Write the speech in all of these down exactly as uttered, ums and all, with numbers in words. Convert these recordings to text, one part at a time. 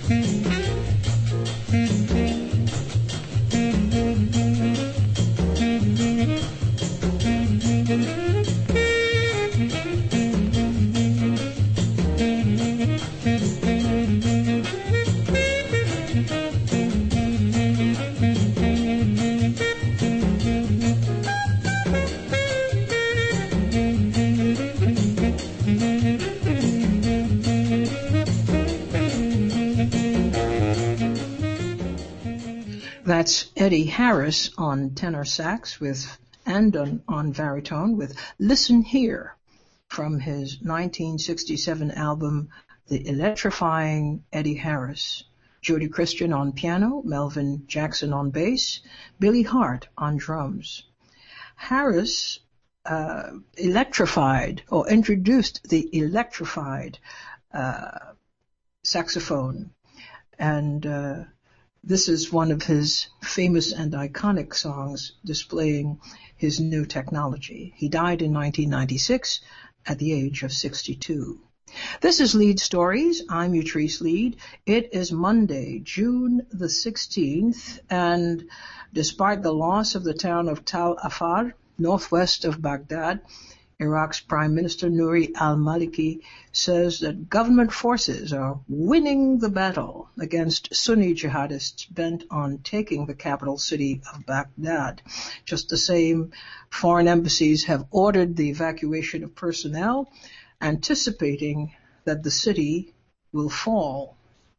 That's Eddie Harris on tenor sax with and on, on baritone with Listen Here from his nineteen sixty-seven album The Electrifying Eddie Harris. Jody Christian on piano, Melvin Jackson on bass, Billy Hart on drums. Harris uh, electrified or introduced the electrified uh, saxophone, and uh, this is one of his famous and iconic songs displaying his new technology. He died in nineteen ninety-six at the age of sixty-two. This is Lead Stories. I'm Utrice Lead. It is Monday, June the sixteenth, and despite the loss of the town of Tal Afar, northwest of Baghdad, Iraq's Prime Minister Nouri al-Maliki says that government forces are winning the battle against Sunni jihadists bent on taking the capital city of Baghdad. Just the same, foreign embassies have ordered the evacuation of personnel, anticipating that the city will fall.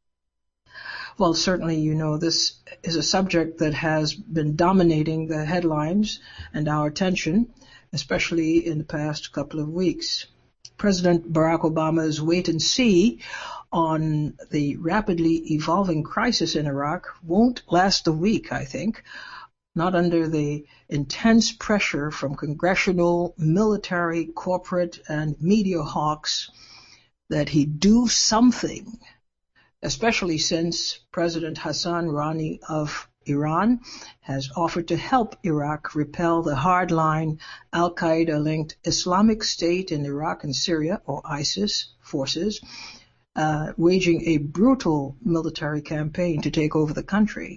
Well, certainly, you know, this is a subject that has been dominating the headlines and our attention, especially in the past couple of weeks. President Barack Obama's wait and see on the rapidly evolving crisis in Iraq won't last a week, I think, not under the intense pressure from congressional, military, corporate, and media hawks that he do something, especially since President Hassan Rouhani of Iran has offered to help Iraq repel the hardline Al-Qaeda-linked Islamic State in Iraq and Syria, or ISIS, forces, uh, waging a brutal military campaign to take over the country.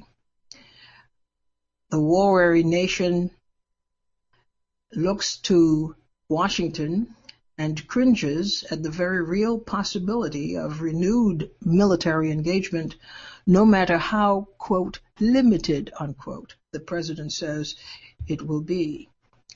The war-weary nation looks to Washington and cringes at the very real possibility of renewed military engagement, no matter how, quote, limited, unquote, the president says it will be.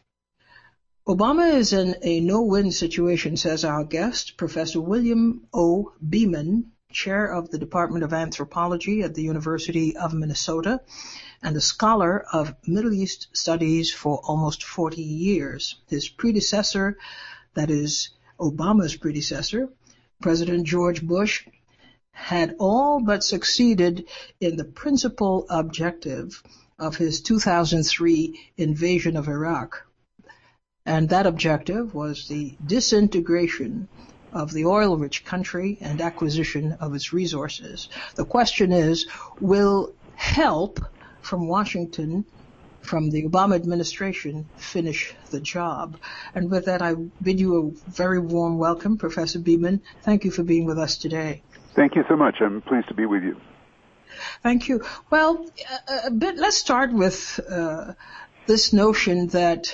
Obama is in a no-win situation, says our guest, Professor William O. Beeman, chair of the Department of Anthropology at the University of Minnesota, and a scholar of Middle East studies for almost forty years. His predecessor, that is Obama's predecessor, President George Bush, had all but succeeded in the principal objective of his two thousand three invasion of Iraq. And that objective was the disintegration of the oil-rich country and acquisition of its resources. The question is, will help from Washington, from the Obama administration, finish the job? And with that, I bid you a very warm welcome, Professor Beeman. Thank you for being with us today. Thank you so much. I'm pleased to be with you. Thank you. Well, a, a bit, let's start with uh, this notion that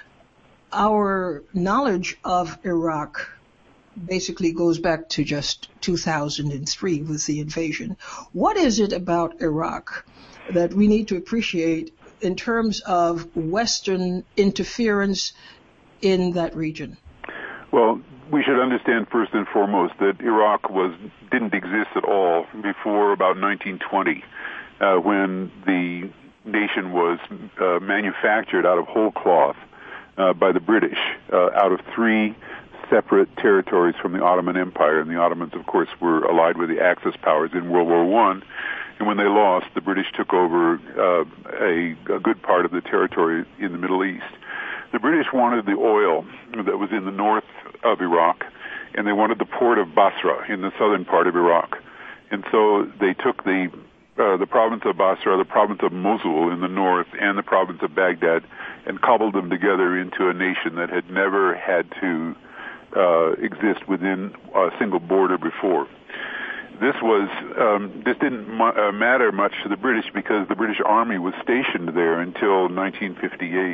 our knowledge of Iraq basically goes back to just two thousand three with the invasion. What is it about Iraq that we need to appreciate in terms of Western interference in that region? Well, we should understand first and foremost that Iraq was didn't exist at all before about nineteen twenty, uh, when the nation was uh, manufactured out of whole cloth uh, by the British, uh, out of three separate territories from the Ottoman Empire. And the Ottomans, of course, were allied with the Axis powers in World War One. And when they lost, the British took over uh, a, a good part of the territory in the Middle East. The British wanted the oil that was in the north of Iraq, and they wanted the port of Basra in the southern part of Iraq. And so they took the uh, the province of Basra, the province of Mosul in the north, and the province of Baghdad, and cobbled them together into a nation that had never had to uh, exist within a single border before. this was um, this didn't mu- uh, matter much to the British because the British Army was stationed there until nineteen fifty-eight,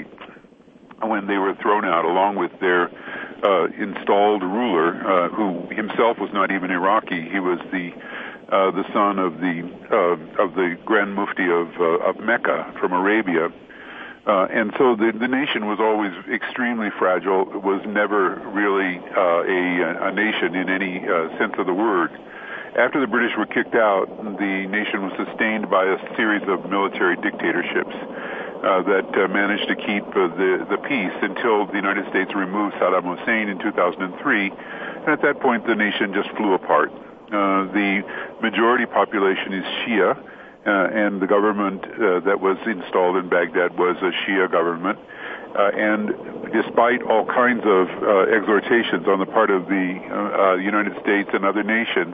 when they were thrown out along with their uh, installed ruler, uh, who himself was not even Iraqi. He was the uh, the son of the uh, of the Grand Mufti of uh, of Mecca from Arabia. Uh, and so the, the nation was always extremely fragile. It was never really uh, a, a nation in any uh, sense of the word. After the British were kicked out, the nation was sustained by a series of military dictatorships uh, that uh, managed to keep uh, the, the peace until the United States removed Saddam Hussein in two thousand three. And at that point, the nation just flew apart. Uh, the majority population is Shia. Uh, and the government uh, that was installed in Baghdad was a Shia government. Uh, and despite all kinds of uh, exhortations on the part of the uh, uh, United States and other nations,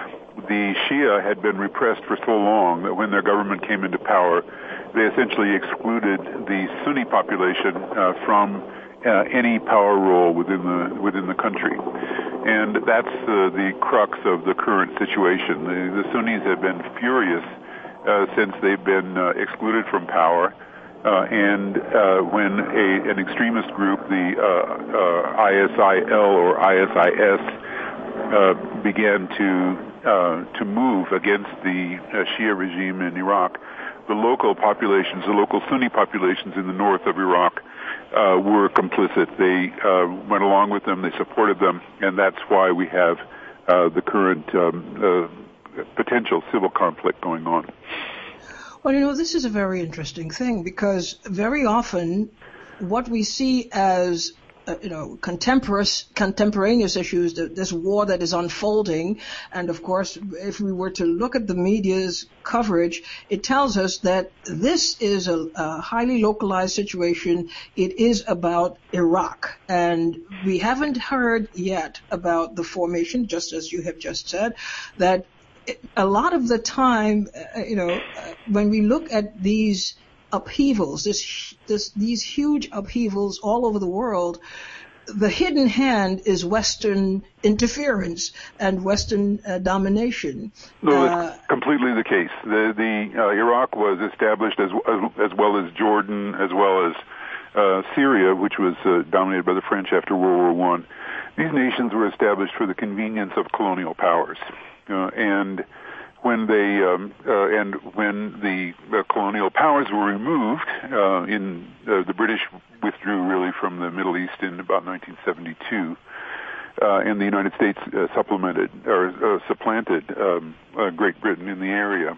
the Shia had been repressed for so long that when their government came into power, they essentially excluded the Sunni population uh, from uh, any power role within the within the country. And that's uh, the crux of the current situation. The, the Sunnis have been furious Uh, since they've been uh, excluded from power, uh, and uh, when a, an extremist group, the uh, uh, I S I L or I S I S, uh, began to uh, to move against the uh, Shia regime in Iraq, the local populations, the local Sunni populations in the north of Iraq, uh, were complicit. They uh, went along with them, they supported them, and that's why we have uh, the current um, uh, potential civil conflict going on. Well, you know, this is a very interesting thing because very often what we see as, uh, you know, contemporaneous, contemporaneous issues, this war that is unfolding, and of course, if we were to look at the media's coverage, it tells us that this is a, a highly localized situation. It is about Iraq, and we haven't heard yet about the formation, just as you have just said, that a lot of the time, uh, you know, uh, when we look at these upheavals, this, this, these huge upheavals all over the world, the hidden hand is Western interference and Western uh, domination. No, uh, that's completely the case. The, the uh, Iraq was established as, as as well as Jordan, as well as uh, Syria, which was uh, dominated by the French after World War One. These nations were established for the convenience of colonial powers. Uh, and when they um, uh, and when the uh, colonial powers were removed, uh, in uh, the British withdrew really from the Middle East in about nineteen seventy-two, uh, and the United States uh, supplemented or uh, supplanted um, uh, Great Britain in the area.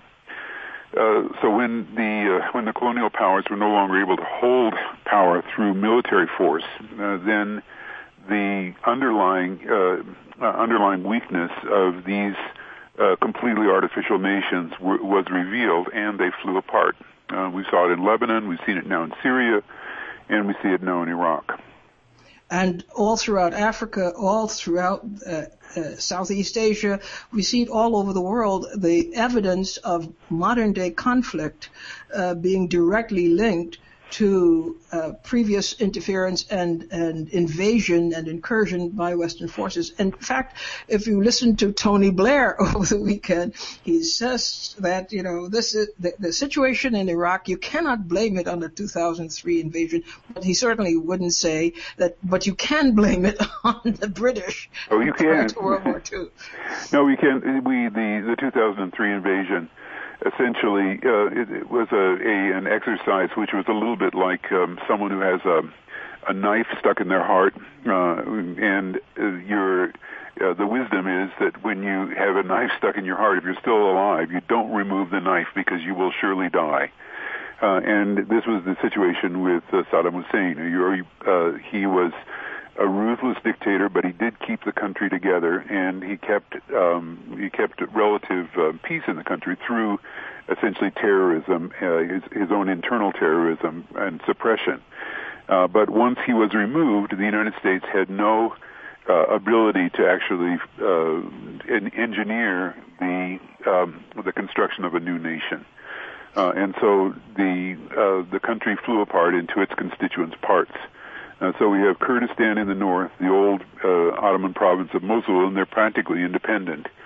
Uh, so when the uh, when the colonial powers were no longer able to hold power through military force, uh, then the underlying uh, uh, underlying weakness of these uh, completely artificial nations w- was revealed, and they flew apart. Uh, we saw it in Lebanon, we've seen it now in Syria, and we see it now in Iraq. And all throughout Africa, all throughout uh, uh, Southeast Asia, we see it all over the world, the evidence of modern-day conflict uh, being directly linked to uh, previous interference and, and invasion and incursion by Western forces. In fact, if you listen to Tony Blair over the weekend, he says that, you know, this is the, the situation in Iraq, you cannot blame it on the two thousand three invasion, but he certainly wouldn't say that, but you can blame it on the British. Oh, you can. To World War Two. No, we can. We, the, the two thousand three invasion, essentially, uh, it, it was a, a an exercise which was a little bit like um, someone who has a, a knife stuck in their heart, uh, and uh, your uh, the wisdom is that when you have a knife stuck in your heart, if you're still alive, you don't remove the knife because you will surely die. Uh, and this was the situation with uh, Saddam Hussein. You're, uh, he was a ruthless dictator, but he did keep the country together, and he kept um, he kept relative uh, peace in the country through essentially terrorism, uh, his, his own internal terrorism and suppression. Uh, but once he was removed, the United States had no uh, ability to actually uh, en- engineer the um, the construction of a new nation. Uh, and so the uh, the country flew apart into its constituent parts. Uh, so we have Kurdistan in the north, the old uh, Ottoman province of Mosul, and they're practically independent.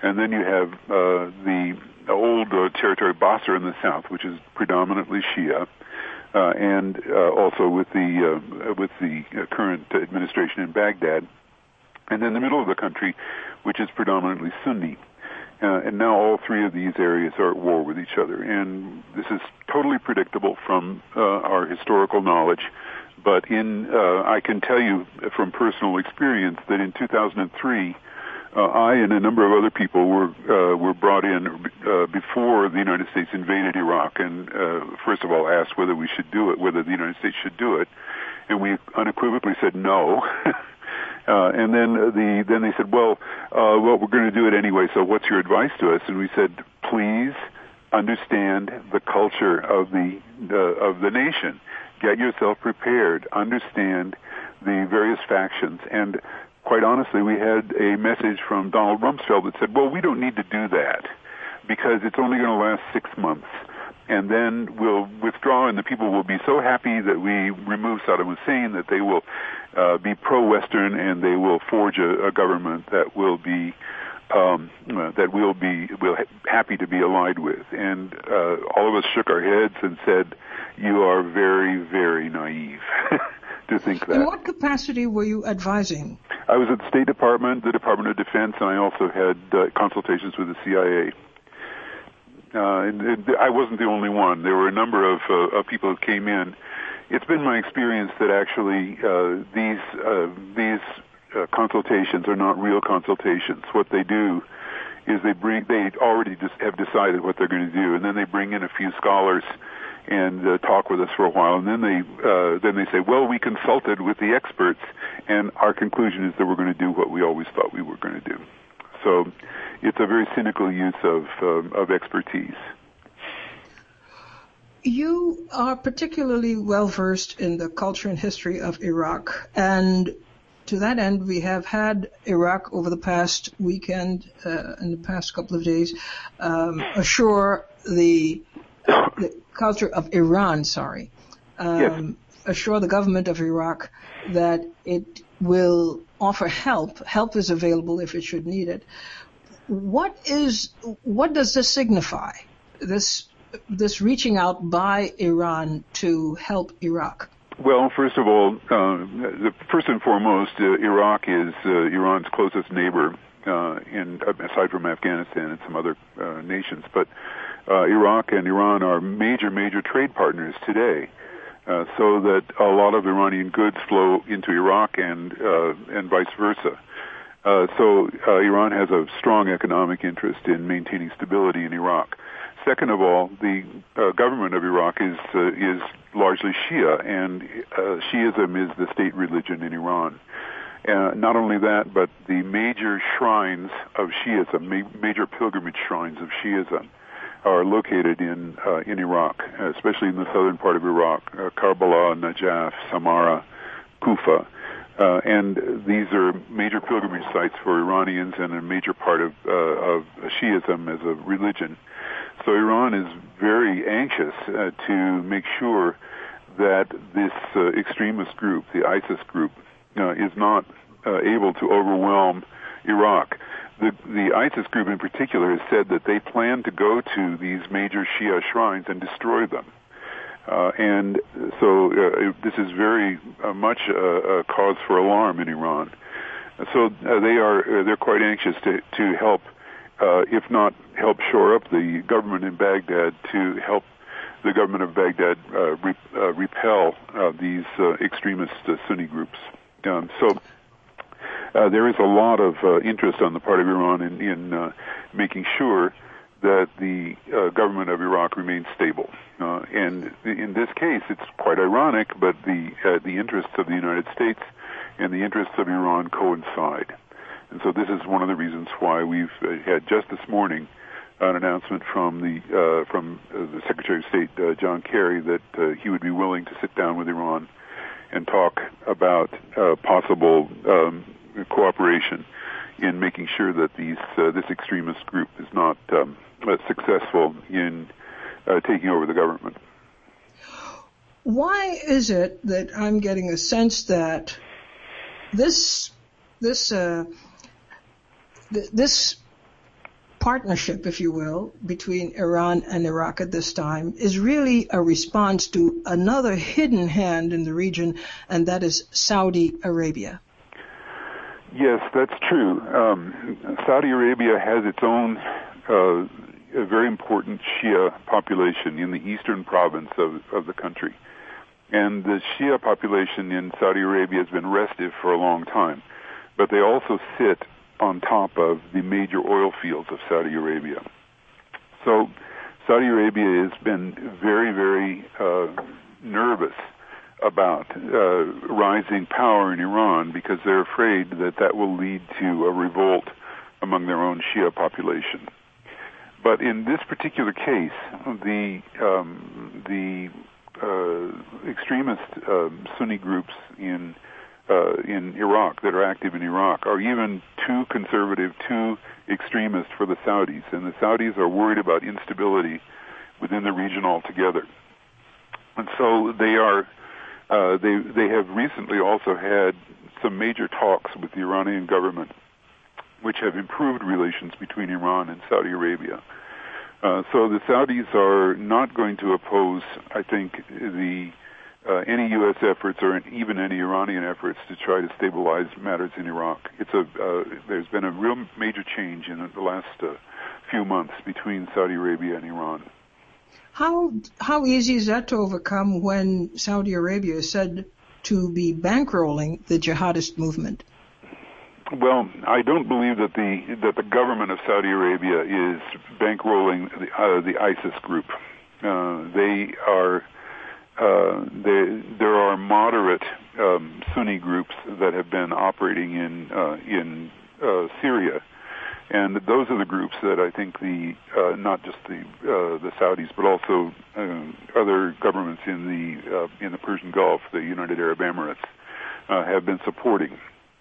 And then you have uh, the old uh, territory Basra in the south, which is predominantly Shia, uh, and uh, also with the uh, with the current administration in Baghdad. And then the middle of the country, which is predominantly Sunni. Uh, and now all three of these areas are at war with each other. And this is totally predictable from uh, our historical knowledge. But in uh, I can tell you from personal experience that in two thousand three, uh, I and a number of other people were uh, were brought in uh, before the United States invaded Iraq, and uh, first of all asked whether we should do it, whether the United States should do it, and we unequivocally said no. Uh, and then the then they said, well, uh, well, we're going to do it anyway. So what's your advice to us? And we said, please understand the culture of the uh, of the nation. Get yourself prepared. Understand the various factions. And quite honestly, we had a message from Donald Rumsfeld that said, well, we don't need to do that because it's only going to last six months. And then we'll withdraw, and the people will be so happy that we remove Saddam Hussein that they will uh, be pro-Western, and they will forge a, a government that will be um, uh, that we'll be will ha- happy to be allied with. And uh, all of us shook our heads and said, "You are very, very naive to think that." In what capacity were you advising? I was at the State Department, the Department of Defense, and I also had uh, consultations with the C I A. Uh, and, and I wasn't the only one. There were a number of, uh, of people who came in. It's been my experience that actually uh, these uh, these uh, consultations are not real consultations. What they do is they bring they already just have decided what they're going to do, and then they bring in a few scholars and uh, talk with us for a while, and then they uh, then they say, well, we consulted with the experts, and our conclusion is that we're going to do what we always thought we were going to do. So it's a very cynical use of um, of expertise. You are particularly well versed in the culture and history of Iraq, and to that end, we have had Iraq over the past weekend, uh, in the past couple of days, um, assure the, the culture of Iran, sorry, um, yes. assure the government of Iraq that it will offer help. Help is available if it should need it. What is, what does this signify? This, this reaching out by Iran to help Iraq? Well, first of all, uh, the, first and foremost, uh, Iraq is uh, Iran's closest neighbor, uh, in, aside from Afghanistan and some other uh, nations. But uh, Iraq and Iran are major, major trade partners today. Uh, so that a lot of Iranian goods flow into Iraq and uh, and vice versa. Uh, so uh, Iran has a strong economic interest in maintaining stability in Iraq. Second of all, the uh, government of Iraq is uh, is largely Shia, and uh, Shiism is the state religion in Iran. Uh, not only that, but the major shrines of Shiism, ma- major pilgrimage shrines of Shiism, are located in uh, in Iraq, especially in the southern part of Iraq, uh, Karbala, Najaf, Samarra, Kufa. Uh, and these are major pilgrimage sites for Iranians and a major part of, uh, of Shiism as a religion. So Iran is very anxious uh, to make sure that this uh, extremist group, the ISIS group, uh, is not uh, able to overwhelm Iraq. The, the ISIS group in particular has said that they plan to go to these major Shia shrines and destroy them. Uh, and so uh, this is very uh, much a, a cause for alarm in Iran. So uh, they are uh, they're quite anxious to to help, uh, if not help shore up the government in Baghdad, to help the government of Baghdad uh, re, uh, repel uh, these uh, extremist uh, Sunni groups. Um, so. Uh, there is a lot of uh, interest on the part of Iran in, in uh, making sure that the uh, government of Iraq remains stable. Uh, and in this case, it's quite ironic, but the uh, the interests of the United States and the interests of Iran coincide. And so this is one of the reasons why we've uh, had just this morning an announcement from the uh, from uh, the Secretary of State, uh, John Kerry, that uh, he would be willing to sit down with Iran and talk about uh, possible um, cooperation in making sure that these uh, this extremist group is not um, uh, successful in uh, taking over the government. Why is it that I'm getting a sense that this this uh, th- this partnership, if you will, between Iran and Iraq at this time is really a response to another hidden hand in the region, and that is Saudi Arabia. Yes, that's true. Um, Saudi Arabia has its own uh, a very important Shia population in the eastern province of, of the country. And the Shia population in Saudi Arabia has been restive for a long time. But they also sit on top of the major oil fields of Saudi Arabia. So Saudi Arabia has been very, very uh, nervous about uh, rising power in Iran because they're afraid that that will lead to a revolt among their own Shia population. But in this particular case, the um, the uh, extremist uh, Sunni groups in uh, in Iraq that are active in Iraq are even too conservative, too extremist for the Saudis, and the Saudis are worried about instability within the region altogether. And so they are uh, they they have recently also had some major talks with the Iranian government, which have improved relations between Iran and Saudi Arabia. Uh, so the Saudis are not going to oppose, I think, the uh, any U S efforts or even any Iranian efforts to try to stabilize matters in Iraq. It's a uh, there's been a real major change in the last uh, few months between Saudi Arabia and Iran. How how easy is that to overcome when Saudi Arabia is said to be bankrolling the jihadist movement? Well, I don't believe that the that the government of Saudi Arabia is bankrolling the, uh, the ISIS group. Uh, they are uh, they, there are moderate um, Sunni groups that have been operating in uh, in uh, Syria, and those are the groups that I think the uh, not just the uh, the Saudis but also uh, other governments in the uh, in the Persian Gulf, the United Arab Emirates, uh, have been supporting.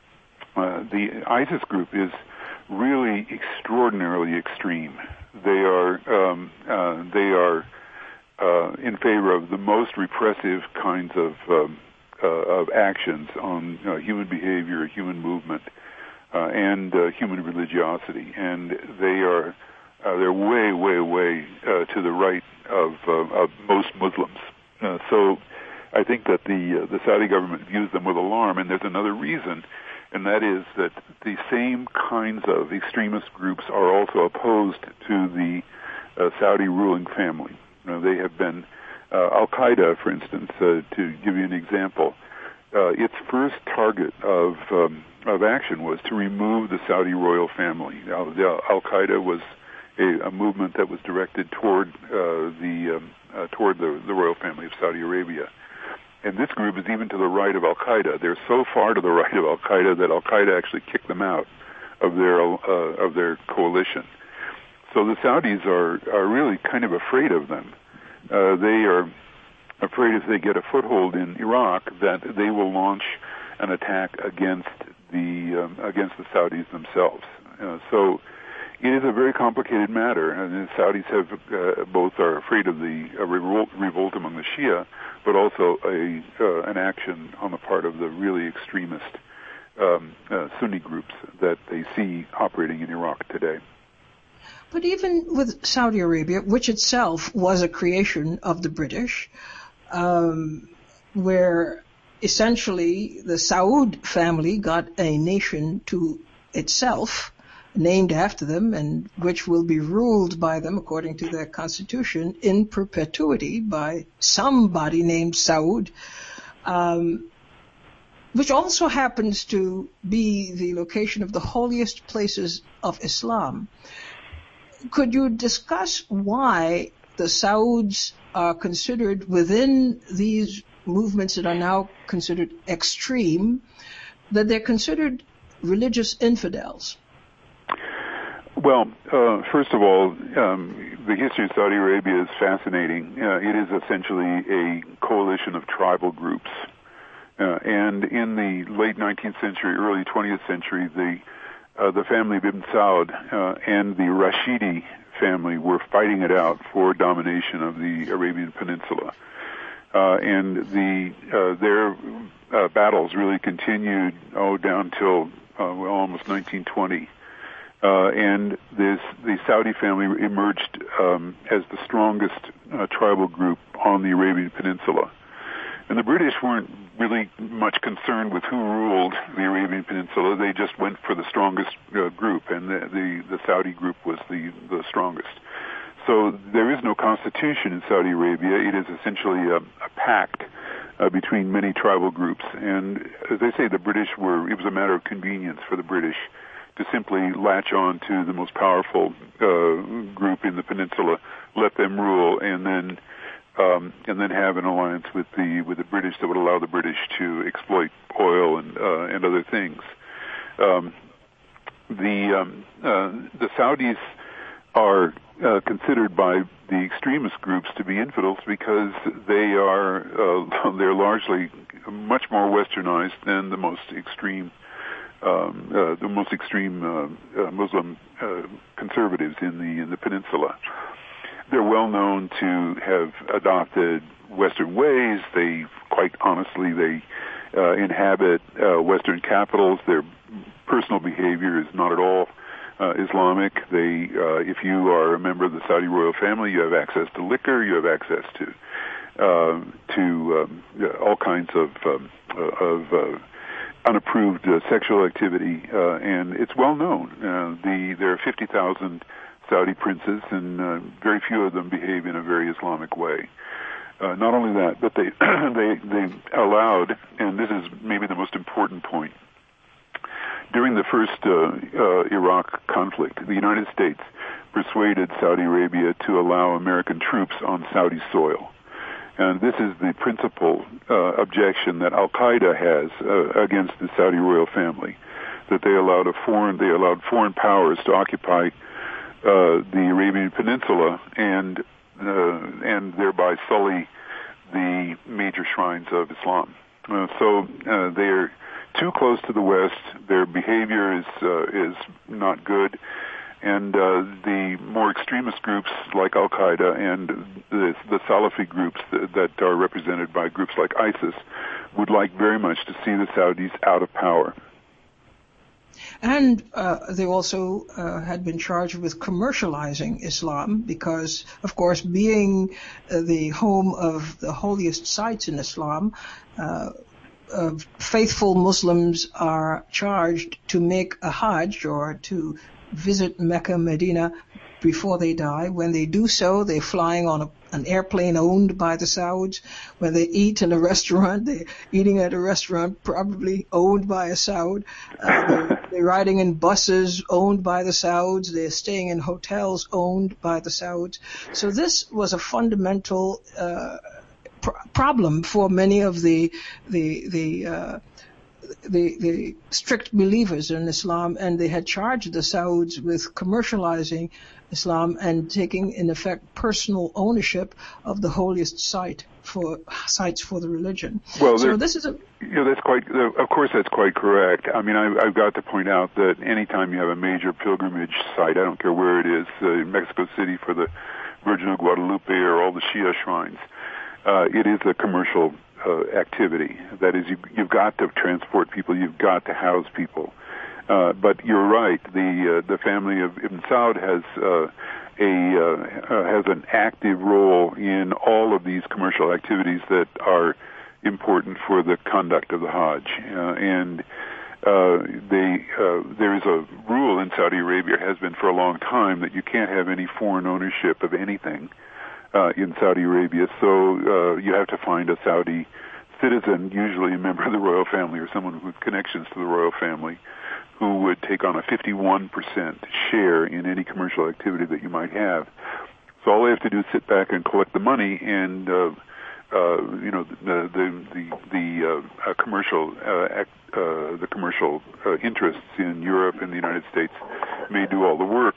Uh, the ISIS group is really extraordinarily extreme. They are um, uh, they are uh, in favor of the most repressive kinds of um, uh, of actions on uh, human behavior, human movement, uh, and uh, human religiosity. And they are uh, they're way, way, way uh, to the right of, uh, of most Muslims. Uh, so I think that the uh, the Saudi government views them with alarm. And there's another reason. And that is that the same kinds of extremist groups are also opposed to the uh, Saudi ruling family. You know, they have been, uh, Al-Qaeda, for instance, uh, to give you an example, uh, its first target of um, of action was to remove the Saudi royal family. Now, the Al-Qaeda was a, a movement that was directed toward uh, the um, uh, toward the, the royal family of Saudi Arabia. And this group is even to the right of Al-Qaeda. They're so far to the right of Al-Qaeda that Al-Qaeda actually kicked them out of their uh, of their coalition. So the Saudis are, are really kind of afraid of them. Uh, they are afraid if they get a foothold in Iraq that they will launch an attack against the um, against the Saudis themselves. Uh, so it is a very complicated matter, and the Saudis have uh, both are afraid of the uh, revolt, revolt among the Shia, but also a uh, an action on the part of the really extremist um, uh, Sunni groups that they see operating in Iraq today. But even with Saudi Arabia, which itself was a creation of the British, um, where essentially the Saud family got a nation to itself, named after them, and which will be ruled by them according to their constitution in perpetuity by somebody named Saud, um, which also happens to be the location of the holiest places of Islam. Could you discuss why the Sauds are considered within these movements that are now considered extreme, that they're considered religious infidels? Well, uh, first of all, um, the history of Saudi Arabia is fascinating. Uh, it is essentially a coalition of tribal groups. Uh, and in the late nineteenth century, early twentieth century, the uh, the family of Ibn Saud uh, and the Rashidi family were fighting it out for domination of the Arabian Peninsula. Uh, and the uh, their uh, battles really continued, oh, down till uh, well, almost nineteen twenty. Uh, and this, the Saudi family emerged um, as the strongest uh, tribal group on the Arabian Peninsula. And the British weren't really much concerned with who ruled the Arabian Peninsula. They just went for the strongest uh, group, and the, the, the Saudi group was the, the strongest. So there is no constitution in Saudi Arabia. It is essentially a, a pact uh, between many tribal groups. And as I say, the British were, it was a matter of convenience for the British to simply latch on to the most powerful uh, group in the peninsula, let them rule, and then um, and then have an alliance with the with the British that would allow the British to exploit oil and uh, and other things. Um, the um, uh, the Saudis are uh, considered by the extremist groups to be infidels because they are uh, they're largely much more westernized than the most extreme um, uh, the most extreme uh, uh, Muslim uh, conservatives in the in the peninsula. They're well known to have adopted Western ways. They, quite honestly, they uh, inhabit uh, Western capitals. Their personal behavior is not at all uh, Islamic. They, uh, if you are a member of the Saudi royal family, you have access to liquor. You have access to uh, to um, all kinds of um, of uh, unapproved uh, sexual activity, uh, and it's well known. Uh, the there are fifty thousand Saudi princes, and uh, very few of them behave in a very Islamic way. Uh, not only that, but they they they allowed, and this is maybe the most important point. During the first uh, uh, Iraq conflict, the United States persuaded Saudi Arabia to allow American troops on Saudi soil. And this is the principal uh, objection that Al-Qaeda has uh, against the Saudi royal family, that they allowed a foreign they allowed foreign powers to occupy uh, the Arabian Peninsula and uh, and thereby sully the major shrines of Islam. Uh, so uh, they're too close to the West. Their behavior is uh, is not good. And uh, the more extremist groups like Al-Qaeda and the, the Salafi groups that, that are represented by groups like ISIS would like very much to see the Saudis out of power. And uh, they also uh, had been charged with commercializing Islam because, of course, being uh, the home of the holiest sites in Islam, uh, uh, faithful Muslims are charged to make a Hajj or to visit Mecca, Medina before they die. When they do so, they're flying on a, an airplane owned by the Sauds. When they eat in a restaurant, they're eating at a restaurant probably owned by a Saud. Uh, they're, they're riding in buses owned by the Sauds. They're staying in hotels owned by the Sauds. So this was a fundamental uh, pr- problem for many of the the the uh, The, the strict believers in Islam, and they had charged the Sauds with commercializing Islam and taking, in effect, personal ownership of the holiest site for sites for the religion. Well, so this is a you know, that's quite. Of course, that's quite correct. I mean, I, I've got to point out that anytime you have a major pilgrimage site, I don't care where it is, uh, in Mexico City for the Virgin of Guadalupe or all the Shia shrines, uh, it is a commercial Uh, activity. That is, you, you've got to transport people, you've got to house people. Uh, but you're right. The uh, the family of Ibn Saud has uh, a uh, uh, has an active role in all of these commercial activities that are important for the conduct of the Hajj. Uh, and uh, they uh, there is a rule in Saudi Arabia, has been for a long time, that you can't have any foreign ownership of anything Uh, in Saudi Arabia, so uh, you have to find a Saudi citizen, usually a member of the royal family or someone with connections to the royal family, who would take on a fifty-one percent share in any commercial activity that you might have. So all they have to do is sit back and collect the money, and uh, uh, you know the the the, the uh, commercial uh, act, uh, the commercial uh, interests in Europe and the United States may do all the work,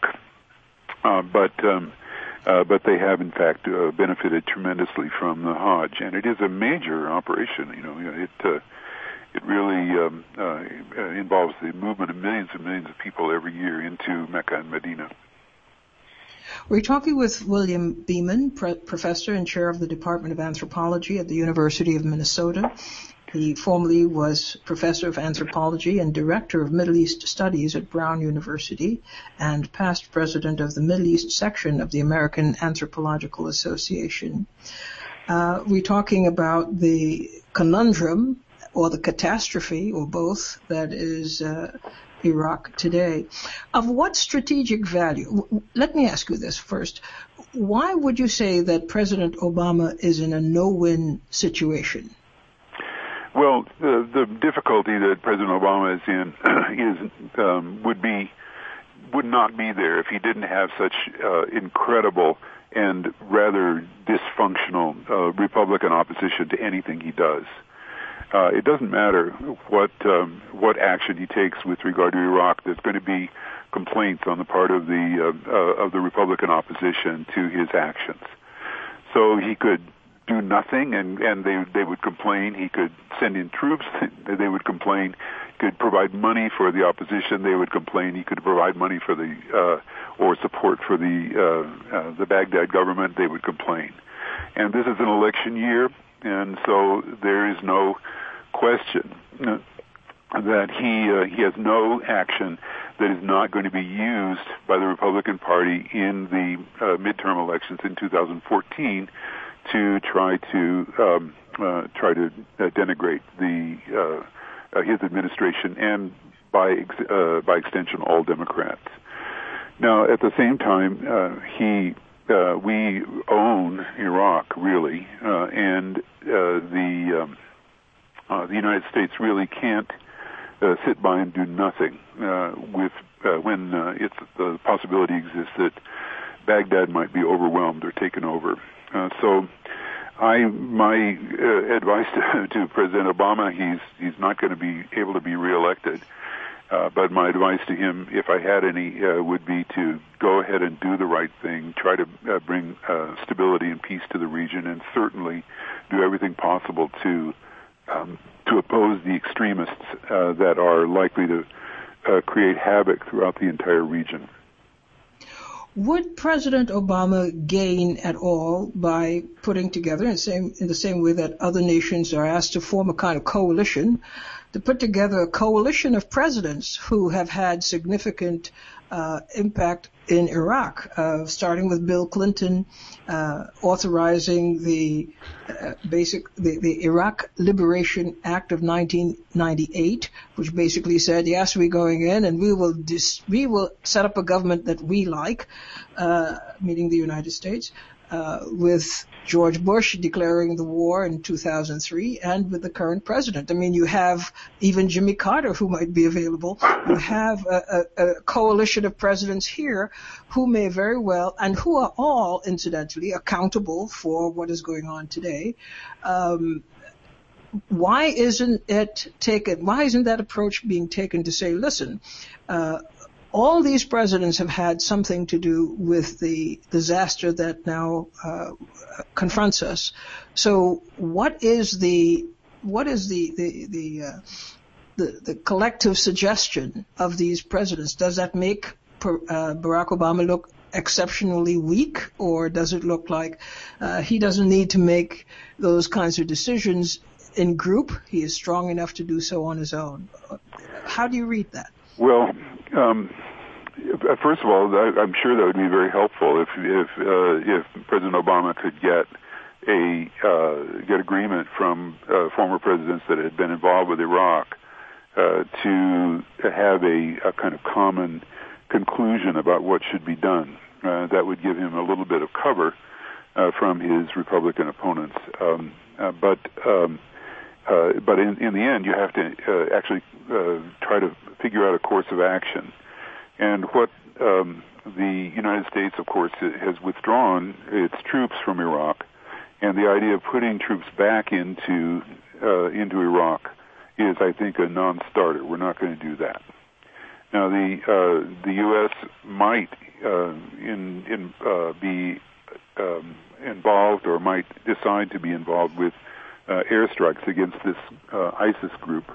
uh, but um, Uh, but they have, in fact, uh, benefited tremendously from the Hajj, and it is a major operation. You know, it uh, it really um, uh, involves the movement of millions and millions of people every year into Mecca and Medina. We're talking with William Beeman, pre- professor and chair of the Department of Anthropology at the University of Minnesota. He formerly was professor of anthropology and director of Middle East Studies at Brown University and past president of the Middle East section of the American Anthropological Association. Uh, we're talking about the conundrum or the catastrophe, or both, that is uh, Iraq today. Of what strategic value? Let me ask you this first. Why would you say that President Obama is in a no-win situation? Well, the, the difficulty that President Obama is in is um, would be would not be there if he didn't have such uh, incredible and rather dysfunctional uh, Republican opposition to anything he does. Uh, it doesn't matter what um, what action he takes with regard to Iraq. There's going to be complaints on the part of the uh, uh, of the Republican opposition to his actions. So he could do nothing, and, and they they would complain. He could send in troops, they would complain. He could provide money for the opposition, they would complain. He could provide money for the uh, or support for the uh, uh, the Baghdad government, they would complain. And this is an election year, and so there is no question uh, that he uh, he has no action that is not going to be used by the Republican Party in the uh, midterm elections in two thousand fourteen to try to um, uh, try to uh, denigrate the uh, uh, his administration and by ex- uh, by extension all Democrats. Now, at the same time, uh, he uh, we own Iraq really, uh, and uh, the um, uh, the United States really can't uh, sit by and do nothing uh, with uh, when uh, it's the possibility exists that Baghdad might be overwhelmed or taken over. Uh, so, I my uh, advice to, to President Obama, he's he's not going to be able to be reelected. Uh, but my advice to him, if I had any, uh, would be to go ahead and do the right thing, try to uh, bring uh, stability and peace to the region, and certainly do everything possible to um, to oppose the extremists uh, that are likely to uh, create havoc throughout the entire region. Would President Obama gain at all by putting together, in the same, in the same way that other nations are asked to form a kind of coalition, to put together a coalition of presidents who have had significant uh, impact in Iraq, uh, starting with Bill Clinton uh, authorizing the uh, basic the, the Iraq Liberation Act of nineteen ninety-eight, which basically said, yes, we're going in and we will dis- we will set up a government that we like, uh, meaning the United States. Uh, with George Bush declaring the war in two thousand three, and with the current president. I mean, you have even Jimmy Carter, who might be available. You have a, a, a coalition of presidents here who may very well, and who are all, incidentally, accountable for what is going on today. Um, why isn't it taken? Why isn't that approach being taken to say, listen, uh, all these presidents have had something to do with the disaster that now uh, confronts us. So, what is the what is the the the, uh, the the collective suggestion of these presidents? Does that make per, uh, Barack Obama look exceptionally weak, or does it look like uh, he doesn't need to make those kinds of decisions in group? He is strong enough to do so on his own. How do you read that? Well, um, first of all, I'm sure that would be very helpful if if uh, if President Obama could get a uh, get agreement from uh, former presidents that had been involved with Iraq uh, to have a, a kind of common conclusion about what should be done. Uh, that would give him a little bit of cover uh, from his Republican opponents. Um, uh, but um, uh, but in, in the end, you have to uh, actually uh, try to figure out a course of action. And what um, the United States, of course, has withdrawn its troops from Iraq, and the idea of putting troops back into uh, into Iraq is, I think, a non-starter. We're not going to do that. Now, the uh, the U S might uh, in in uh, be um, involved, or might decide to be involved with uh, airstrikes against this uh, ISIS group.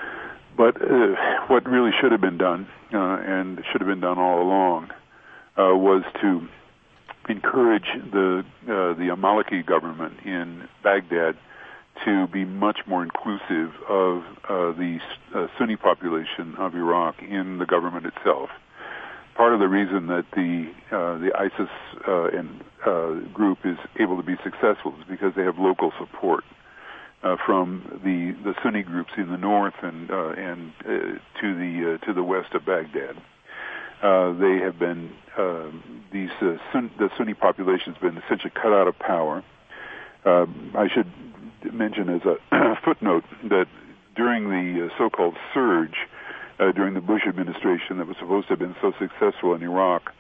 But uh, what really should have been done, uh, and should have been done all along, uh, was to encourage the uh, the Maliki government in Baghdad to be much more inclusive of uh, the uh, Sunni population of Iraq in the government itself. Part of the reason that the uh, the ISIS uh, and, uh, group is able to be successful is because they have local support uh, from the, the Sunni groups in the north and uh, and uh, to the uh, to the west of Baghdad. Uh, they have been uh, these uh, Sun, the Sunni population has been essentially cut out of power. Uh, I should mention as a footnote that during the uh, so-called surge uh, during the Bush administration that was supposed to have been so successful in Iraq,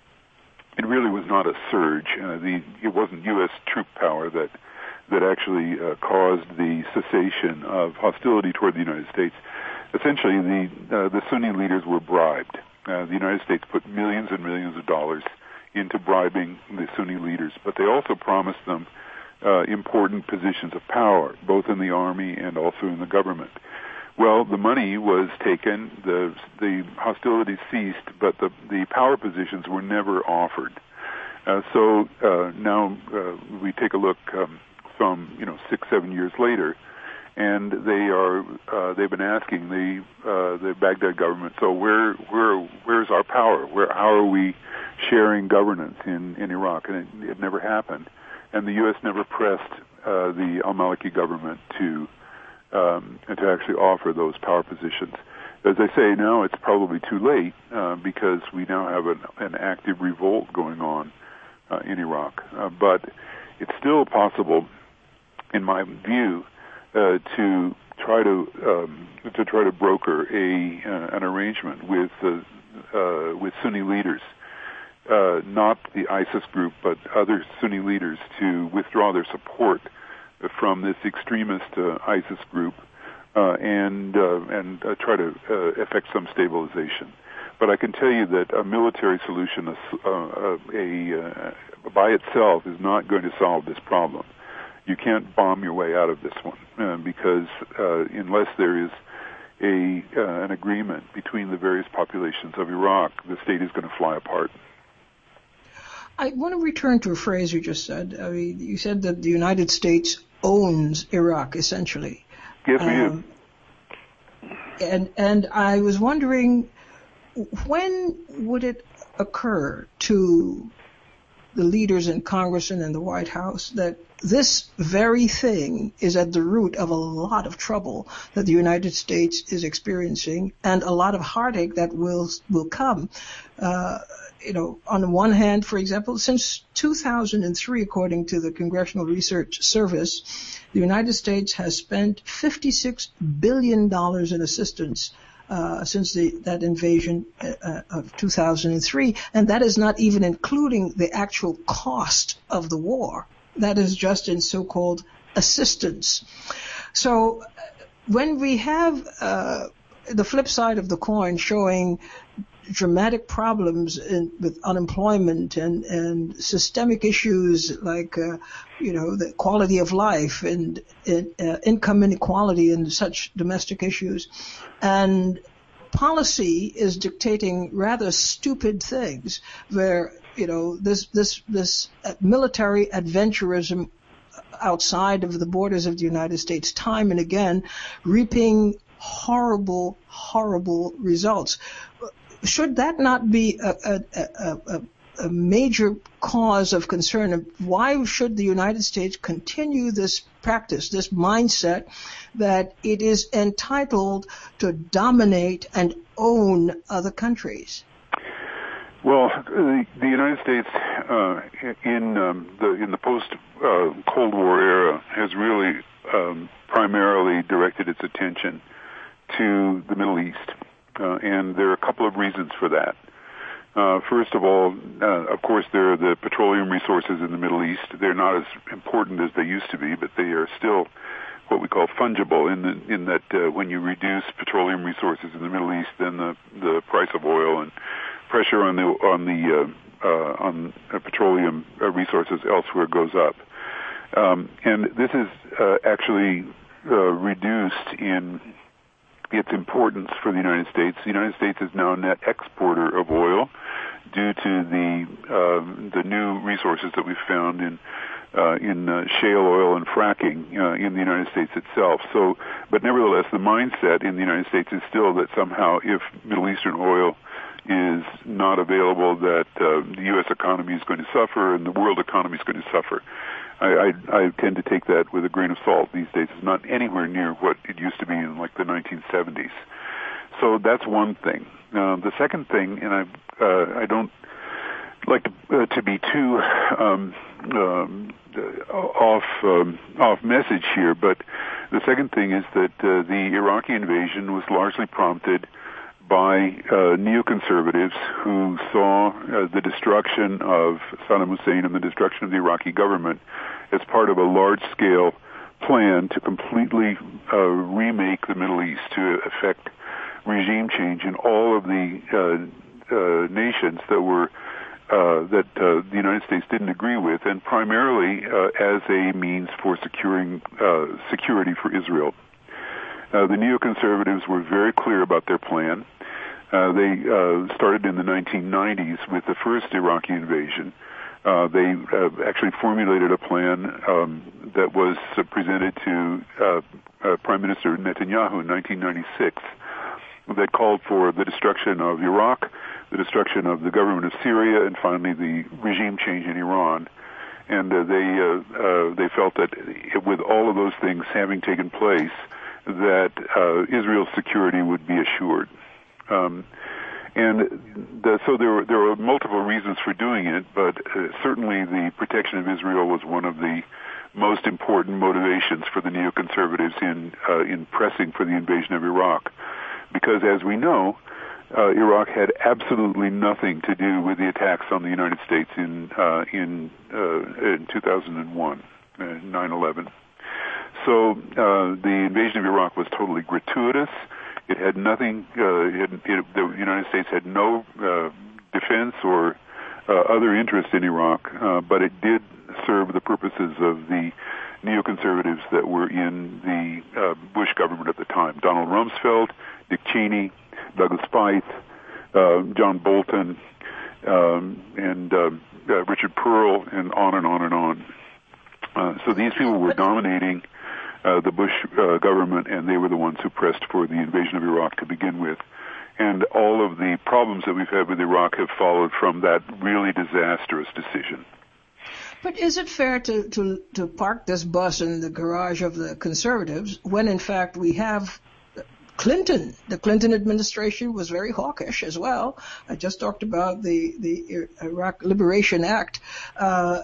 it really was not a surge. Uh, the, it wasn't U S troop power that that actually uh, caused the cessation of hostility toward the United States. Essentially, the uh, the Sunni leaders were bribed. Uh, the United States put millions and millions of dollars into bribing the Sunni leaders, but they also promised them uh, important positions of power, both in the army and also in the government. Well, the money was taken, the the hostilities ceased, but the the power positions were never offered. Uh, so uh, now uh, we take a look um, some you know six seven years later, and they are uh, they've been asking the uh, the Baghdad government, so where where where's our power? Where how are we sharing governance in, in Iraq? And it, it never happened, and the U S never pressed uh, the al-Maliki government to um, to actually offer those power positions. As I say, now it's probably too late uh, because we now have an, an active revolt going on uh, in Iraq, uh, but it's still possible, in my view, Uh, to try to um, to try to broker a uh, an arrangement with uh, uh, with Sunni leaders, uh, not the ISIS group, but other Sunni leaders, to withdraw their support from this extremist uh, ISIS group uh, and uh, and uh, try to uh, effect some stabilization. But I can tell you that a military solution, a, uh, a uh, by itself, is not going to solve this problem. You can't bomb your way out of this one uh, because uh, unless there is a uh, an agreement between the various populations of Iraq, the state is going to fly apart. I want to return to a phrase you just said. I mean, you said that the United States owns Iraq, essentially. Yes, we um, do. And, and I was wondering, when would it occur to the leaders in Congress and in the White House that this very thing is at the root of a lot of trouble that the United States is experiencing and a lot of heartache that will will come. Uh, you know, on the one hand, for example, since two thousand three, according to the Congressional Research Service, the United States has spent fifty-six billion dollars in assistance Uh, since the, that invasion uh, of two thousand three, and that is not even including the actual cost of the war. That is just in so-called assistance. So uh, when we have uh, the flip side of the coin showing dramatic problems in, with unemployment and, and systemic issues like, uh, you know, the quality of life and, and uh, income inequality and such domestic issues, and policy is dictating rather stupid things where, you know, this, this, this military adventurism outside of the borders of the United States time and again, reaping horrible, horrible results. Should that not be a, a, a, a, a major cause of concern? Why should the United States continue this practice, this mindset that it is entitled to dominate and own other countries? Well, the, the United States uh, in um, the in the post uh, Cold War era has really um, primarily directed its attention to the Middle East. Uh, and there are a couple of reasons for that. Uh, first of all, uh, of course, there are the petroleum resources in the Middle East. They're not as important as they used to be, but they are still what we call fungible in, the, in that uh, when you reduce petroleum resources in the Middle East, then the, the price of oil and pressure on the on the uh, uh, on uh, petroleum uh, resources elsewhere goes up. Um, and this is uh, actually uh, reduced in its importance for the United States. The United States is now a net exporter of oil due to the uh, the new resources that we've found in uh, in uh, shale oil and fracking uh, in the United States itself. So, but nevertheless, the mindset in the United States is still that somehow if Middle Eastern oil is not available, that uh, the U S economy is going to suffer and the world economy is going to suffer. I, I, I tend to take that with a grain of salt these days. It's not anywhere near what it used to be in like the nineteen seventies. So that's one thing. Uh, the second thing, and I uh, I don't like to, uh, to be too um, um, off um, off message here, but the second thing is that uh, the Iraqi invasion was largely prompted by uh, neoconservatives who saw uh, the destruction of Saddam Hussein and the destruction of the Iraqi government as part of a large-scale plan to completely uh, remake the Middle East, to effect regime change in all of the uh, uh, nations that were uh, that uh, the United States didn't agree with, and primarily uh, as a means for securing uh, security for Israel. Uh, the neoconservatives were very clear about their plan. Uh, they uh, started in the nineteen nineties with the first Iraqi invasion. Uh, they uh, actually formulated a plan um, that was uh, presented to uh, uh, Prime Minister Netanyahu in nineteen ninety-six that called for the destruction of Iraq, the destruction of the government of Syria, and finally the regime change in Iran. And uh, they uh, uh, they felt that with all of those things having taken place, that uh, Israel's security would be assured. Um, and the, so there were, there were multiple reasons for doing it, but uh, certainly the protection of Israel was one of the most important motivations for the neoconservatives in uh, in pressing for the invasion of Iraq. Because as we know, uh, Iraq had absolutely nothing to do with the attacks on the United States in uh, in, uh, in two thousand one, uh, nine eleven. So uh, the invasion of Iraq was totally gratuitous. It had nothing. Uh, it, it, the United States had no uh, defense or uh, other interest in Iraq, uh, but it did serve the purposes of the neoconservatives that were in the uh, Bush government at the time: Donald Rumsfeld, Dick Cheney, Douglas Feith, uh, John Bolton, um, and uh, uh, Richard Pearl, and on and on and on. Uh, so these people were dominating Uh, the Bush uh, government, and they were the ones who pressed for the invasion of Iraq to begin with. And all of the problems that we've had with Iraq have followed from that really disastrous decision. But is it fair to, to, to park this bus in the garage of the conservatives when, in fact, we have Clinton? The Clinton administration was very hawkish as well. I just talked about the, the Iraq Liberation Act. Uh,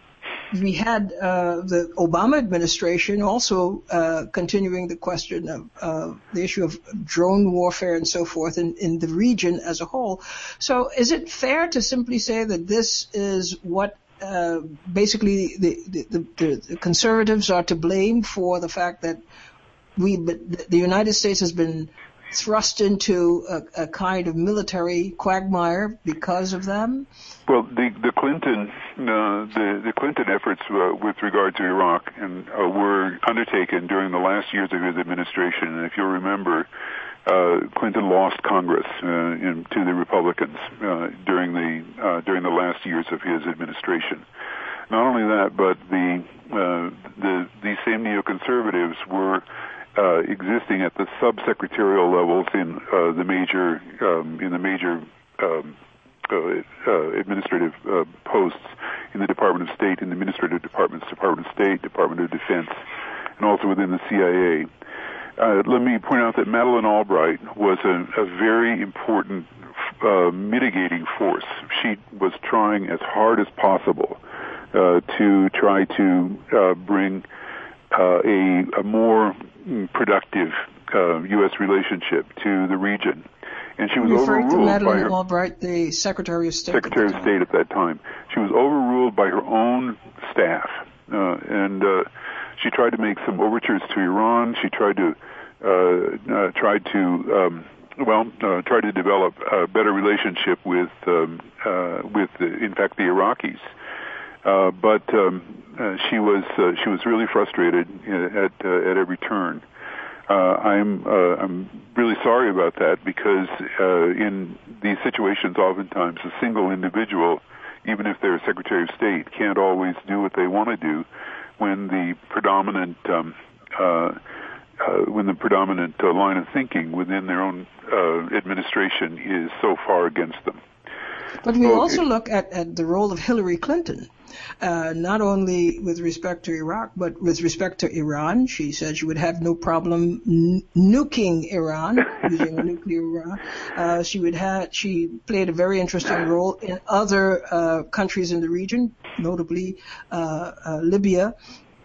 We had uh, the Obama administration also uh, continuing the question of uh, the issue of drone warfare and so forth in, in the region as a whole. So is it fair to simply say that this is what uh, basically the, the, the, the conservatives are to blame for the fact that we, the United States has been thrust into a, a kind of military quagmire because of them? Well, the the Clinton uh, the the Clinton efforts uh, with regard to Iraq and uh, were undertaken during the last years of his administration. And if you'll remember, uh, Clinton lost Congress uh, in, to the Republicans uh, during the uh, during the last years of his administration. Not only that, but the uh, the these same neoconservatives were Uh, existing at the subsecretarial levels in uh, the major um, in the major um, uh, uh, administrative uh, posts in the Department of State, in the administrative departments, Department of State, Department of Defense, and also within the C I A. Uh, let me point out that Madeleine Albright was a, a very important uh, mitigating force. She was trying as hard as possible uh, to try to uh, bring uh, a, a more productive uh, U S relationship to the region, and she was Referring overruled to Madeleine by her Albright, the Secretary of State. Secretary of State at that time. She was overruled by her own staff, uh, and uh, she tried to make some overtures to Iran. She tried to uh, uh, tried to um, well uh, tried to develop a better relationship with um, uh, with the, in fact the Iraqis. Uh, but um, uh, she was uh, she was really frustrated at uh, at every turn. Uh, I'm uh, I'm really sorry about that because uh, in these situations, oftentimes a single individual even if they're Secretary of State, can't always do what they want to do when the predominant um, uh, uh, when the predominant uh, line of thinking within their own uh, administration is so far against them. But we so also it, look at, at the role of Hillary Clinton, uh, not only with respect to Iraq, but with respect to Iran. She said she would have no problem n- nuking Iran, using a nuclear Iran. Uh, she would have, she played a very interesting role in other uh, countries in the region, notably uh, uh, Libya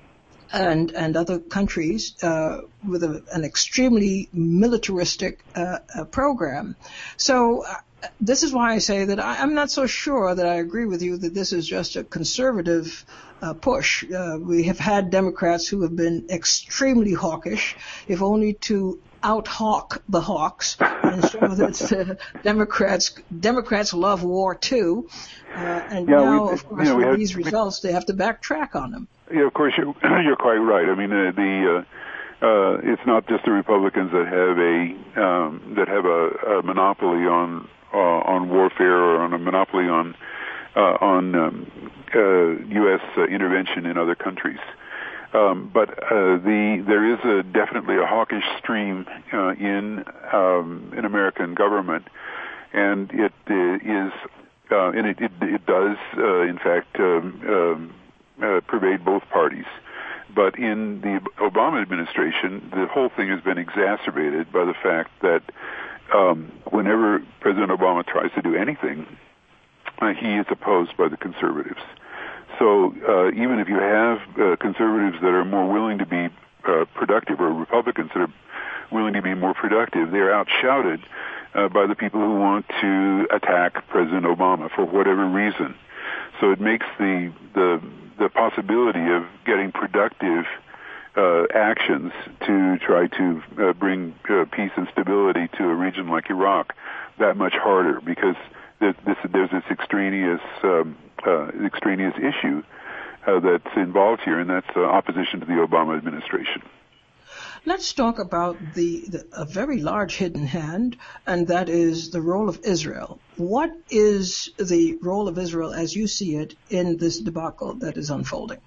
and and other countries uh, with a, an extremely militaristic uh, uh, program. So uh, this is why I say that I, I'm not so sure that I agree with you that this is just a conservative uh, push. Uh, we have had Democrats who have been extremely hawkish, if only to out-hawk the hawks and show that uh, Democrats Democrats love war too. Uh, and yeah, now, we, of course, you know, with had, these results, they have to backtrack on them. Yeah, of course, you're, you're quite right. I mean, uh, the uh, uh, it's not just the Republicans that have a um, that have a, a monopoly on uh, on warfare or on a monopoly on uh, on um, uh, U S uh, intervention in other countries. Um, but uh, the there is a, definitely a hawkish stream uh, in um, in American government, and it uh, is uh, and it, it, it does uh, in fact um, um, uh, pervade both parties. But in the Obama administration, the whole thing has been exacerbated by the fact that um, whenever President Obama tries to do anything, uh, he is opposed by the conservatives. So uh, even if you have uh, conservatives that are more willing to be uh, productive, or Republicans that are willing to be more productive, they're outshouted uh, by the people who want to attack President Obama for whatever reason. So it makes the the, the possibility of getting productive uh, actions to try to uh, bring uh, peace and stability to a region like Iraq that much harder, because this, this, there's this extraneous um, uh, extraneous issue uh, that's involved here, and that's uh, opposition to the Obama administration. Let's talk about the, the a very large hidden hand, and that is the role of Israel. What is the role of Israel, as you see it, in this debacle that is unfolding?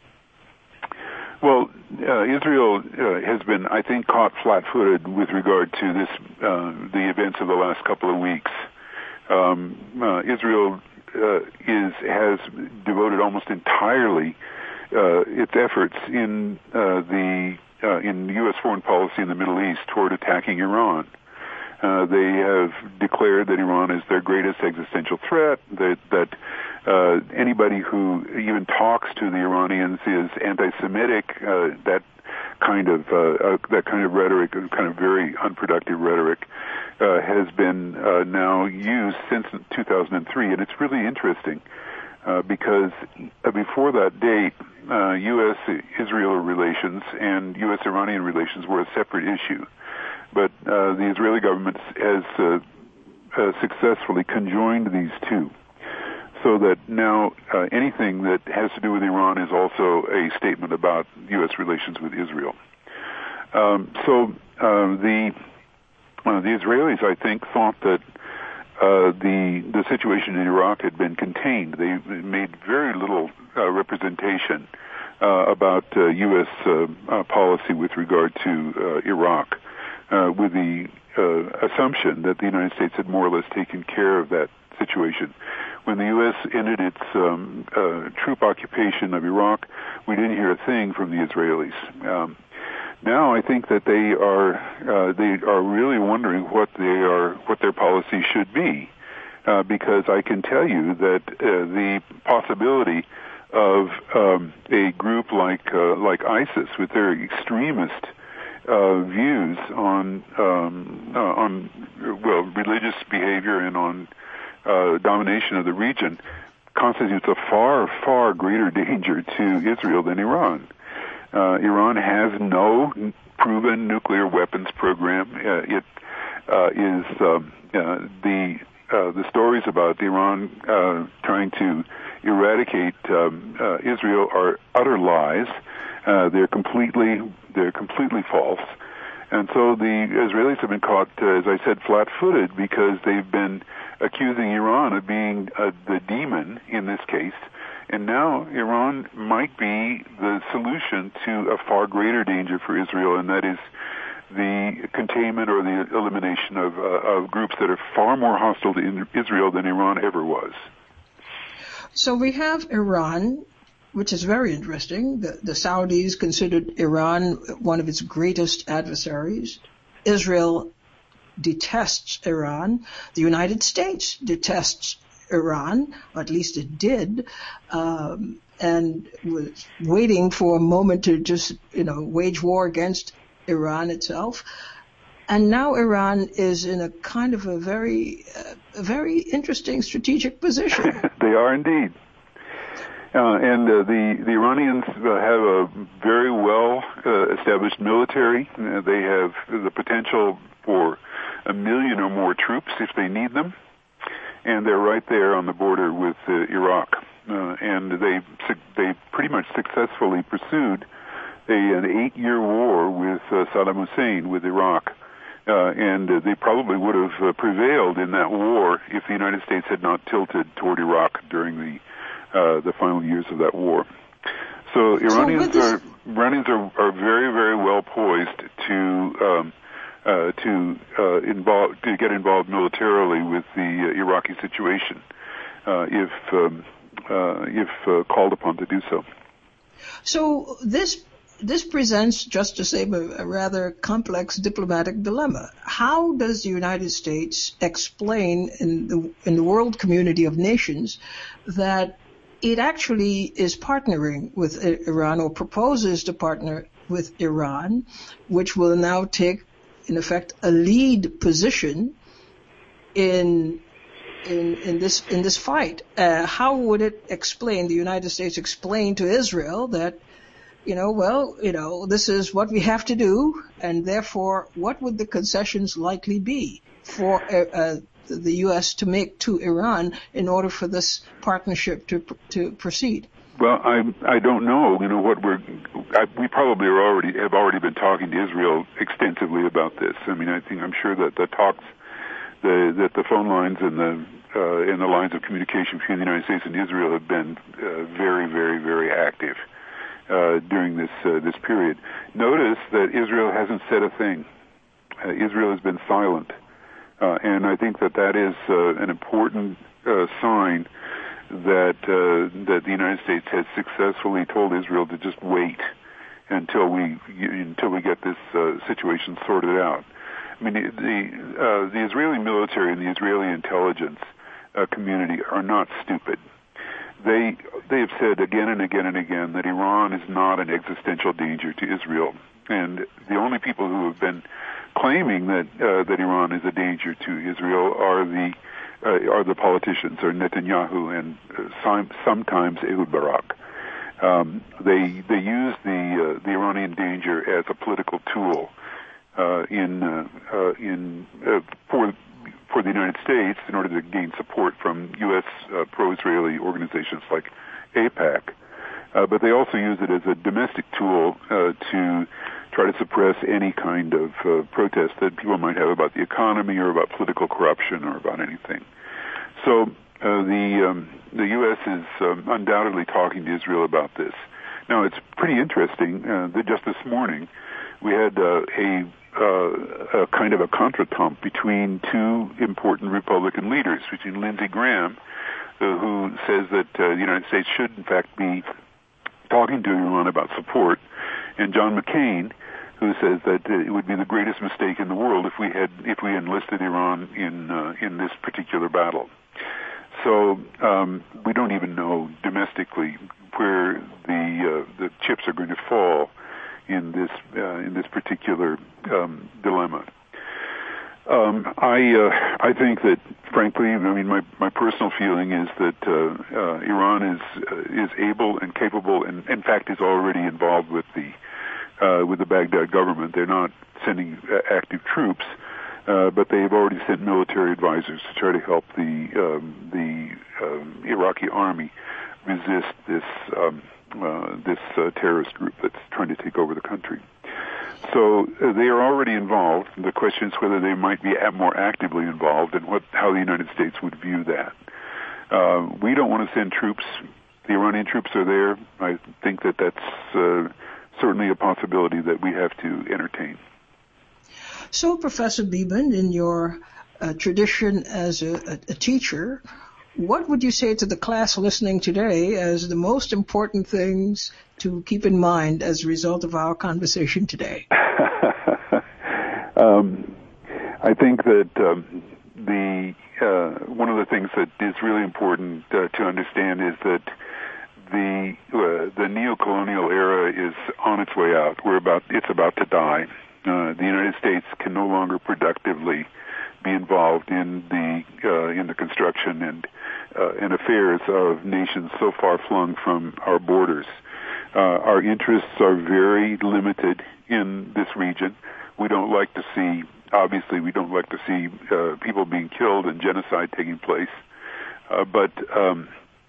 Well, uh, Israel uh, has been, I think, caught flat-footed with regard to this uh, the events of the last couple of weeks. Um, uh, Israel uh, is has devoted almost entirely uh, its efforts in uh, the uh, in U S foreign policy in the Middle East toward attacking Iran. Uh, they have declared that Iran is their greatest existential threat, that, that uh, anybody who even talks to the Iranians is anti-Semitic. Uh, that kind of uh, uh, that kind of rhetoric, kind of very unproductive rhetoric, uh, has been uh, now used since two thousand three, and it's really interesting uh, because before that date, uh, U S Israel relations and U S Iranian relations were a separate issue. But uh, the Israeli government has uh, uh, successfully conjoined these two, so that now uh, anything that has to do with Iran is also a statement about U S relations with Israel. Um, so uh, the uh, the Israelis, I think, thought that uh, the the situation in Iraq had been contained. They made very little uh, representation uh, about uh, U S uh, uh, policy with regard to uh, Iraq. Uh, with the uh, assumption that the United States had more or less taken care of that situation. When the U S ended its um, uh, troop occupation of Iraq, we didn't hear a thing from the Israelis. Um, now I think that they are uh, they are really wondering what they are what their policy should be, uh, because I can tell you that uh, the possibility of um, a group like uh, like ISIS with their extremist Uh, views on um, uh, on well religious behavior and on uh, domination of the region constitutes a far far greater danger to Israel than Iran. Uh, Iran has no proven nuclear weapons program. Uh, it uh, is um, uh, the uh, the stories about Iran uh, trying to eradicate um, uh, Israel are utter lies. Uh, they're completely they're completely false, And so the Israelis have been caught, uh, as I said, flat-footed because they've been accusing Iran of being uh, the demon in this case. And now Iran might be the solution to a far greater danger for Israel, and that is the containment or the elimination of, uh, of groups that are far more hostile to Israel than Iran ever was. So we have Iran, which is very interesting. The, the Saudis considered Iran one of its greatest adversaries. Israel detests Iran. The United States detests Iran, or at least it did, um, and was waiting for a moment to just, you know, wage war against Iran itself. And now Iran is in a kind of a very, uh, a very interesting strategic position. They are indeed. Uh, and uh, the, the Iranians uh, have a very well uh, established military. Uh, they have the potential for a million or more troops if they need them. And they're right there on the border with uh, Iraq. Uh, and they they pretty much successfully pursued a, an eight-year war with uh, Saddam Hussein, with Iraq. Uh, and uh, they probably would have uh, prevailed in that war if the United States had not tilted toward Iraq during the uh, the final years of that war. So Iranians so are Iranians are, are very, very well poised to um, uh, to uh, involve to get involved militarily with the uh, Iraqi situation uh, if um, uh, if uh, called upon to do so. So this. This presents, just to say, a, a rather complex diplomatic dilemma. How does the United States explain in the, in the world community of nations that it actually is partnering with Iran or proposes to partner with Iran, which will now take, in effect, a lead position in in, in this in this fight? Uh, how would it explain, the United States explain to Israel that, you know, well, you know, this is what we have to do, and therefore, what would the concessions likely be for uh, uh, the U S to make to Iran in order for this partnership to to proceed? Well, I I don't know. You know what we're I, we probably are already have already been talking to Israel extensively about this. I mean, I think I'm sure that the talks, the that the phone lines and the uh, and the lines of communication between the United States and Israel have been uh, very, very, very active. Uh, during this uh, this period. Notice that Israel hasn't said a thing. Uh, Israel has been silent. Uh, and I think that that is uh, an important uh, sign that uh, that the United States has successfully told Israel to just wait until we until we get this uh, situation sorted out. I mean, the the, uh, the Israeli military and the Israeli intelligence uh, community are not stupid. They they have said again and again and again that Iran is not an existential danger to Israel, and the only people who have been claiming that uh, that Iran is a danger to Israel are the uh, are the politicians, are Netanyahu and uh, sometimes Ehud Barak. Um, they they use the uh, the Iranian danger as a political tool uh, in uh, uh, in uh, for. for the United States in order to gain support from U S uh, pro-Israeli organizations like AIPAC. Uh, but they also use it as a domestic tool uh, to try to suppress any kind of uh, protest that people might have about the economy or about political corruption or about anything. So uh, the um, the U S is um, undoubtedly talking to Israel about this. Now, it's pretty interesting uh, that just this morning we had uh, a Uh, a kind of a contretemps between two important Republican leaders, between Lindsey Graham, uh, who says that uh, the United States should, in fact, be talking to Iran about support, and John McCain, who says that uh, it would be the greatest mistake in the world if we had if we enlisted Iran in uh, in this particular battle. So um, we don't even know domestically where the uh, the chips are going to fall in this uh, in this particular um, dilemma. Um, I uh, I think that, frankly, I mean, my, my personal feeling is that uh, uh, Iran is uh, is able and capable, and in fact is already involved with the uh, with the Baghdad government. They're not sending active troops, uh, but they've already sent military advisors to try to help the um, the um, Iraqi army resist this. Um, Uh, this uh, terrorist group that's trying to take over the country. So uh, they are already involved. The question is whether they might be more actively involved and what, how the United States would view that. Uh, we don't want to send troops. The Iranian troops are there. I think that that's uh, certainly a possibility that we have to entertain. So, Professor Beeman, in your uh, tradition as a, a, a teacher, what would you say to the class listening today as the most important things to keep in mind as a result of our conversation today? um, I think that um, the uh, one of the things that is really important uh, to understand is that the uh, the neo-colonial era is on its way out. We're about it's about to die. Uh, the United States can no longer productively be involved in the uh, in the construction and uh, and affairs of nations so far flung from our borders. Uh, our interests are very limited in this region. We don't like to see, obviously, we don't like to see uh, people being killed and genocide taking place. Uh, but um,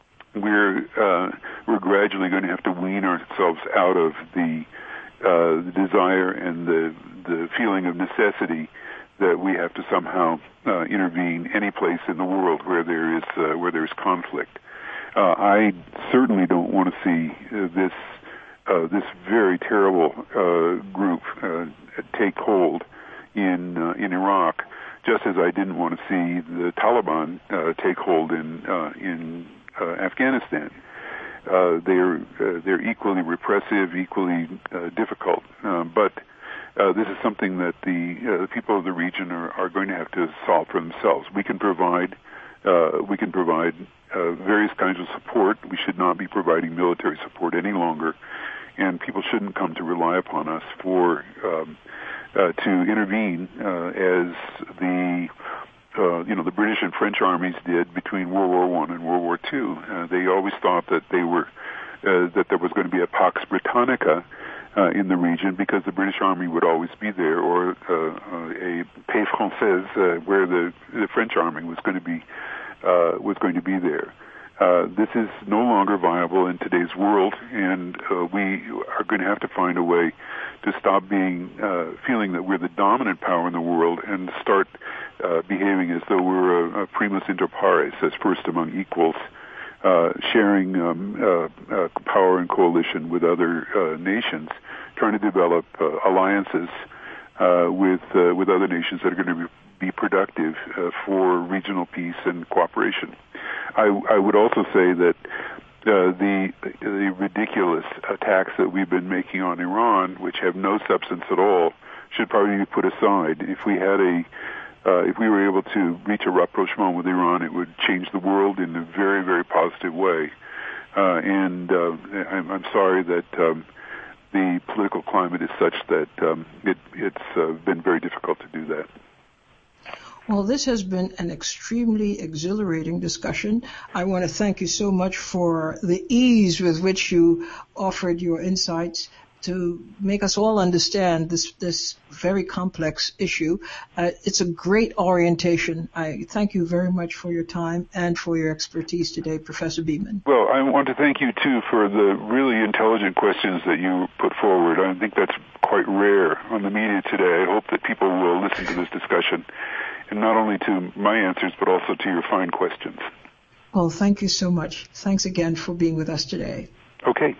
we're uh, we're gradually going to have to wean ourselves out of the, uh, the desire and the the feeling of necessity that we have to somehow uh, intervene any place in the world where there is uh, where there is conflict. Uh, I certainly don't want to see uh, this uh, this very terrible uh, group uh, take hold in uh, in Iraq, just as I didn't want to see the Taliban uh, take hold in uh, in uh, Afghanistan. Uh, they're uh, they're equally repressive, equally uh, difficult, uh, but uh, this is something that the uh, the people of the region are, are going to have to solve for themselves. We can provide uh, we can provide uh, various kinds of support. We should not be providing military support any longer, and people shouldn't come to rely upon us for um, uh, to intervene uh, as the Uh, you know, the British and French armies did between World War One and World War Two. Uh, they always thought that they were uh, that there was going to be a Pax Britannica uh, in the region because the British army would always be there, or uh, uh, a Paix Française uh, where the, the French army was going to be uh, was going to be there. Uh, this is no longer viable in today's world, and uh, we are going to have to find a way to stop being uh, feeling that we're the dominant power in the world and start uh, behaving as though we're a, a primus inter pares, as first among equals, uh, sharing um, uh, uh, power and coalition with other uh, nations, trying to develop uh, alliances uh, with uh, with other nations that are going to be, be productive uh, for regional peace and cooperation. I, I would also say that uh, the the ridiculous attacks that we've been making on Iran, which have no substance at all, should probably be put aside. If we had a uh, if we were able to reach a rapprochement with Iran, it would change the world in a very, very positive way. Uh, and uh, I'm, I'm sorry that um, the political climate is such that um, it, it's uh, been very difficult to do that. Well, this has been an extremely exhilarating discussion. I want to thank you so much for the ease with which you offered your insights to make us all understand this this very complex issue. Uh, it's a great orientation. I thank you very much for your time and for your expertise today, Professor Beeman. Well, I want to thank you, too, for the really intelligent questions that you put forward. I think that's quite rare on the media today. I hope that people will listen to this discussion, and not only to my answers, but also to your fine questions. Well, thank you so much. Thanks again for being with us today. Okay.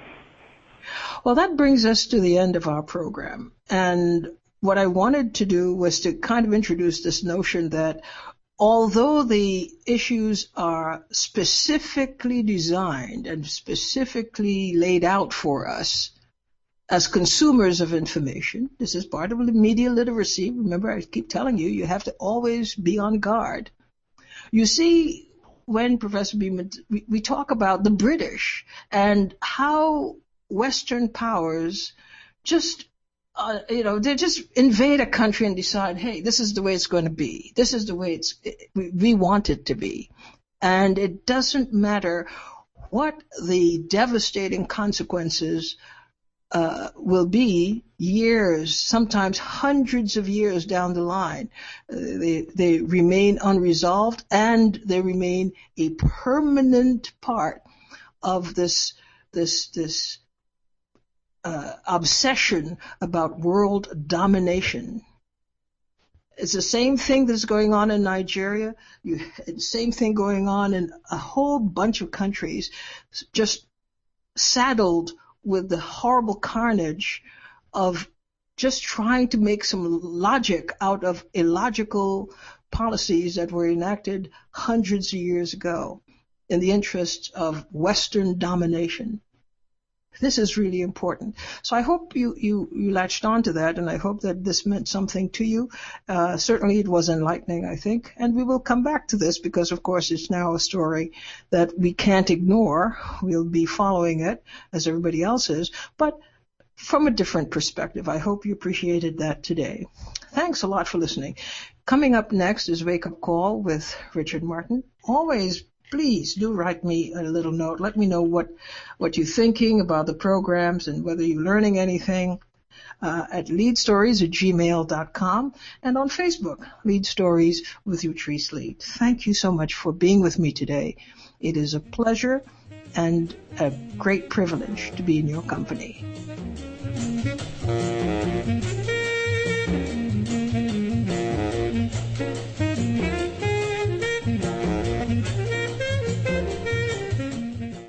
Well, that brings us to the end of our program. And what I wanted to do was to kind of introduce this notion that although the issues are specifically designed and specifically laid out for us as consumers of information, this is part of media literacy. Remember, I keep telling you, you have to always be on guard. You see, when Professor Beeman, we, we talk about the British and how Western powers just, uh, you know, they just invade a country and decide, hey, this is the way it's going to be. This is the way it's we, we want it to be. And it doesn't matter what the devastating consequences uh, will be years, sometimes hundreds of years down the line. Uh, they, they remain unresolved, and they remain a permanent part of this, this, this uh, obsession about world domination. It's the same thing that's going on in Nigeria. You, the same thing going on in a whole bunch of countries, just saddled with the horrible carnage of just trying to make some logic out of illogical policies that were enacted hundreds of years ago in the interest of Western domination. This is really important. So I hope you, you, you latched on to that, and I hope that this meant something to you. Uh, certainly it was enlightening, I think. And we will come back to this because, of course, it's now a story that we can't ignore. We'll be following it as everybody else is, but from a different perspective. I hope you appreciated that today. Thanks a lot for listening. Coming up next is Wake Up Call with Richard Martin. Always please do write me a little note. Let me know what, what you're thinking about the programs and whether you're learning anything uh, at leadstories at gmail dot com and on Facebook, Lead Stories with Utrice Lead. Thank you so much for being with me today. It is a pleasure and a great privilege to be in your company.